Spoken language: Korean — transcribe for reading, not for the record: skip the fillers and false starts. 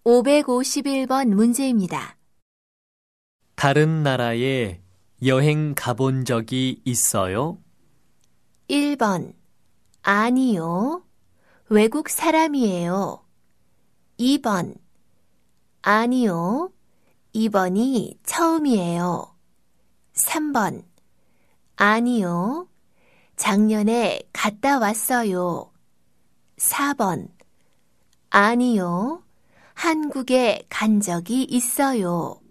551번 문제입니다. 다른 나라에 여행 가본 적이 있어요? 1번. 아니요. 외국 사람이에요. 2번. 아니요. 이번이 처음이에요. 3번. 아니요. 작년에 갔다 왔어요. 4번. 아니요. 한국에 간 적이 있어요.